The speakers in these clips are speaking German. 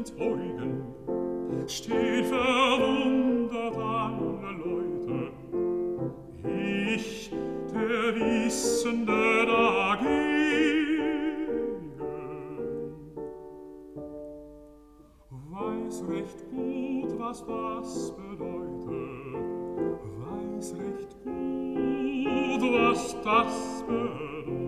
Himmels Eugen steht verwundert alle Leute. Ich, der Wissende, dagegen weiß recht gut, was das bedeutet, weiß recht gut, was das bedeutet.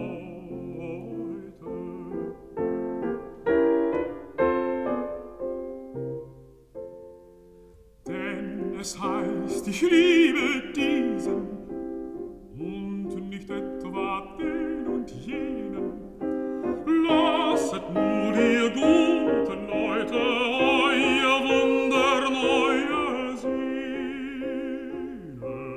Denn es heißt, ich liebe diesen und nicht etwa den und jenen. Lasset nur, ihr guten Leute, euer Wunder neue sehen.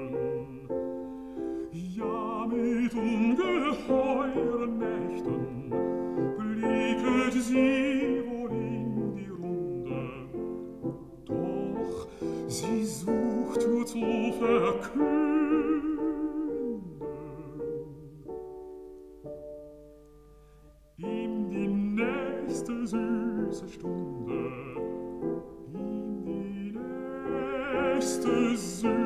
Ja, mit ungeheuren Mächten blicket sie wohl in die Runde, doch sie sucht nur zu verkünden. Ihm die nächste süße Stunde, ihm die nächste süße